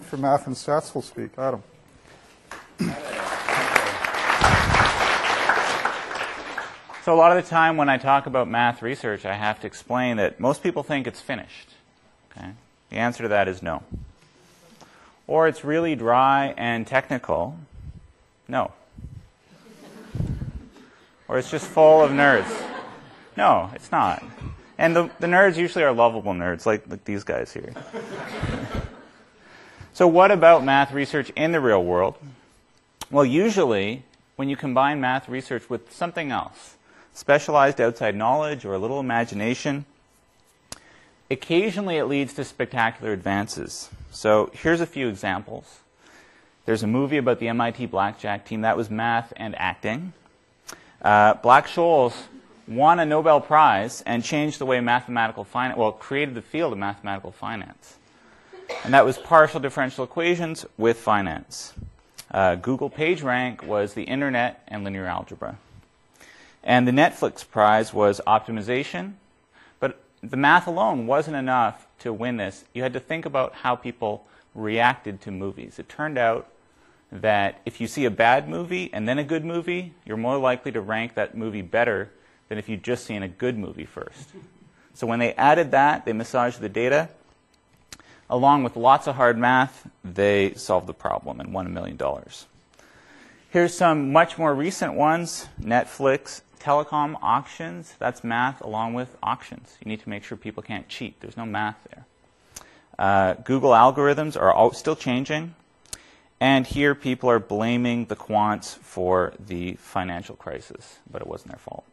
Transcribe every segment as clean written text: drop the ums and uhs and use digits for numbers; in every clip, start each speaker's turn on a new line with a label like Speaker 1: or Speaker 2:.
Speaker 1: for Math and Stats will speak. Adam.
Speaker 2: So a lot of the time when I talk about math research, I have to explain that most people think it's finished. Okay? The answer to that is no. Or it's really dry and technical. No. Or it's just full of nerds. No, it's not. And the nerds usually are lovable nerds, like these guys here. So what about math research in the real world? Well, usually, when you combine math research with something else, specialized outside knowledge or a little imagination, occasionally it leads to spectacular advances. So here's a few examples. There's a movie about the MIT blackjack team. That was math and acting. Black-Scholes won a Nobel Prize and changed the way mathematical finance, well, created the field of mathematical finance. And that was partial differential equations with finance. Google PageRank was the internet and linear algebra. And the Netflix prize was optimization. But the math alone wasn't enough to win this. You had to think about how people reacted to movies. It turned out that if you see a bad movie and then a good movie, you're more likely to rank that movie better than if you'd just seen a good movie first. So when they added that, they massaged the data. Along with lots of hard math, they solved the problem and won $1 million. Here's some much more recent ones. Netflix, telecom auctions. That's math along with auctions. You need to make sure people can't cheat. There's no math there. Google algorithms are still changing. And here people are blaming the quants for the financial crisis, but it wasn't their fault.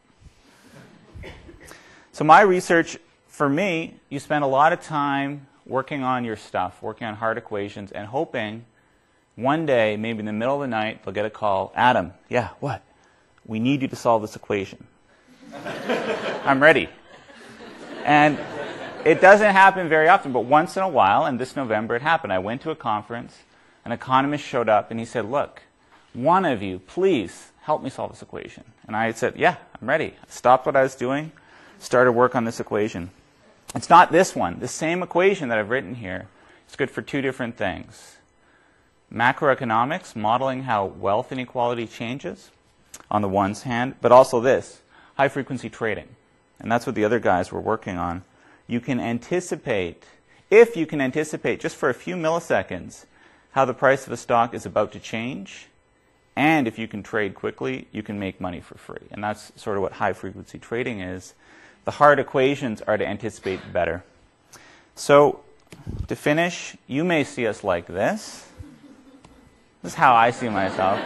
Speaker 2: So my research, for me, you spend a lot of time working on your stuff, working on hard equations, and hoping one day, maybe in the middle of the night, they'll get a call. Adam, yeah, what? We need you to solve this equation. I'm ready. And it doesn't happen very often, but once in a while, and this November it happened. I went to a conference, an economist showed up, and he said, look, one of you, please help me solve this equation. And I said, yeah, I'm ready. I stopped what I was doing, started work on this equation. It's not this one. The same equation that I've written here is good for two different things. Macroeconomics, modeling how wealth inequality changes on the one hand, but also this, high-frequency trading. And that's what the other guys were working on. You can anticipate, if you can anticipate just for a few milliseconds how the price of a stock is about to change, and if you can trade quickly, you can make money for free. And that's sort of what high-frequency trading is. The hard equations are to anticipate better. So to finish, you may see us like this. This is how I see myself.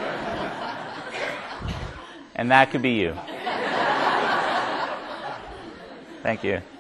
Speaker 2: And that could be you. Thank you.